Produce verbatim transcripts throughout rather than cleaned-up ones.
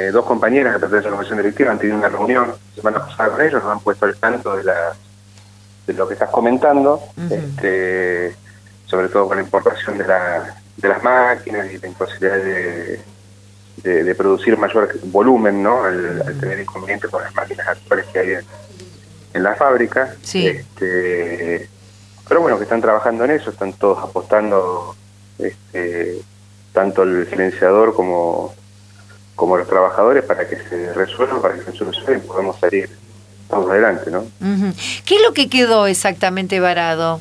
eh, dos compañeras que pertenecen a la comisión directiva han tenido una reunión la semana pasada con ellos, nos han puesto al tanto de, la, de lo que estás comentando, uh-huh. este, sobre todo con la importación de, la, de las máquinas y la imposibilidad de, de, de producir mayor volumen, ¿no? Al, al tener inconvenientes con las máquinas actuales que hay en, en la fábrica. Sí. Este, pero bueno, que están trabajando en eso, están todos apostando, este, tanto el gerenciador como, como los trabajadores, para que se resuelva, para que se solucione y podamos salir todos adelante, ¿no? Uh-huh. ¿Qué es lo que quedó exactamente varado?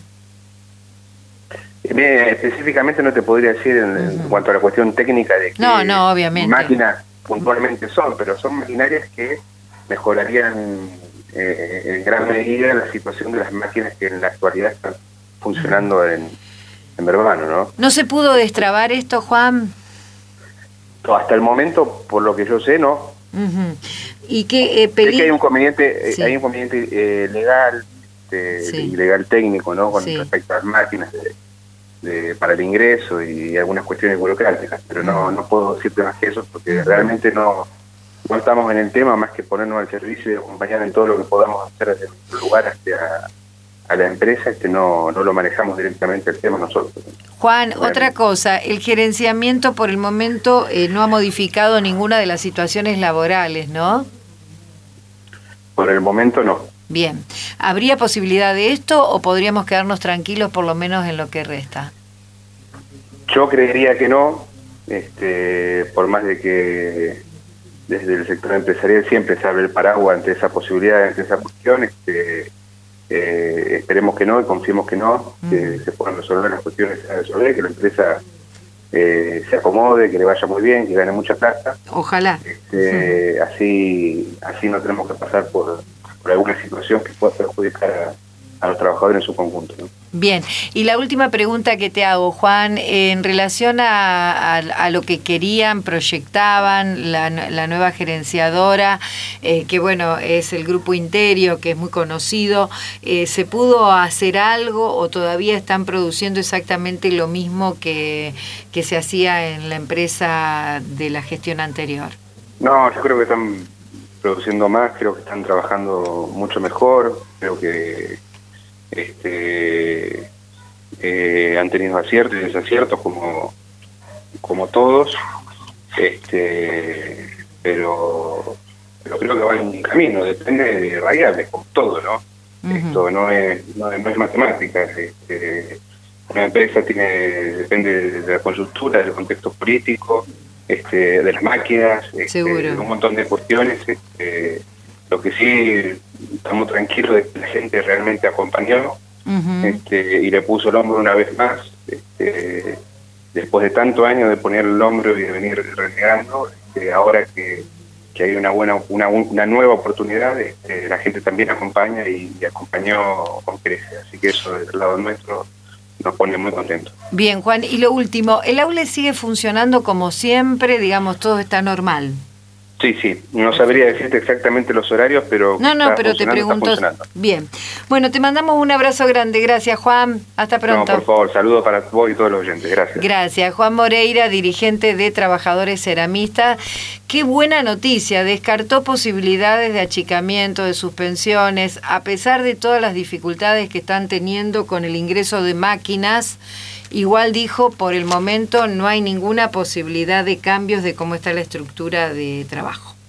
Eh, específicamente no te podría decir en, uh-huh. en cuanto a la cuestión técnica de que no, no, obviamente. máquinas puntualmente son, pero son maquinarias que mejorarían eh, en gran medida la situación de las máquinas que en la actualidad están funcionando uh-huh. en, en Verbano, ¿no? ¿No se pudo destrabar esto, Juan? No, hasta el momento, por lo que yo sé, no. Uh-huh. ¿Y qué eh, peli- es que hay un conveniente, sí. hay un conveniente eh, legal eh, sí. y legal técnico, ¿no? Con sí. respecto a las máquinas de, de, para el ingreso y algunas cuestiones burocráticas, pero no, no puedo decirte más que eso porque uh-huh. realmente no, no estamos en el tema más que ponernos al servicio y acompañar en todo lo que podamos hacer desde nuestro lugar hacia a la empresa, este no, no lo manejamos directamente el tema nosotros. Juan, realmente. Otra cosa, el gerenciamiento por el momento eh, no ha modificado ninguna de las situaciones laborales, ¿no? Por el momento no. Bien, ¿habría posibilidad de esto o podríamos quedarnos tranquilos por lo menos en lo que resta? Yo creería que no, este, por más de que desde el sector empresarial siempre se abre el paraguas ante esa posibilidad, ante esa cuestión, este, eh, esperemos que no y confiemos que no, mm. que se puedan resolver las cuestiones, se resolver, que la empresa eh, se acomode, que le vaya muy bien, que gane mucha plata. Ojalá. Este, mm. Así así no tenemos que pasar por, por alguna situación que pueda perjudicar a, a los trabajadores en su conjunto, ¿no? Bien, y la última pregunta que te hago, Juan, en relación a, a, a lo que querían, proyectaban, la, la nueva gerenciadora, eh, que bueno, es el Grupo Interio, que es muy conocido, eh, ¿se pudo hacer algo o todavía están produciendo exactamente lo mismo que, que se hacía en la empresa de la gestión anterior? No, yo creo que están produciendo más, creo que están trabajando mucho mejor, creo que Este, eh, han tenido aciertos y desaciertos como como todos, este, pero pero creo que va en un camino, depende de variables, como todo, ¿no? Uh-huh. Esto no es no es, no es matemática, este, una empresa tiene depende de la coyuntura, del contexto político, este, de las máquinas, este, de un montón de cuestiones. Este, Lo que sí, estamos tranquilos de que la gente realmente acompañó uh-huh. este, y le puso el hombro una vez más. Este, después de tantos años de poner el hombro y de venir renegando, este, ahora que, que hay una buena una, una nueva oportunidad, este, la gente también acompaña y, y acompañó con creces. Así que eso, del lado nuestro, nos pone muy contentos. Bien, Juan, y lo último, ¿el aula sigue funcionando como siempre? Digamos, todo está normal. Sí, sí, no sabría decirte exactamente los horarios, pero... No, no, pero te pregunto... Bien. Bueno, te mandamos un abrazo grande. Gracias, Juan. Hasta pronto. No, por favor, saludos para vos y todos los oyentes. Gracias. Gracias. Juan Moreira, dirigente de Trabajadores Ceramistas. Qué buena noticia. Descartó posibilidades de achicamiento, de suspensiones, a pesar de todas las dificultades que están teniendo con el ingreso de máquinas. Igual dijo, por el momento no hay ninguna posibilidad de cambios de cómo está la estructura de trabajo.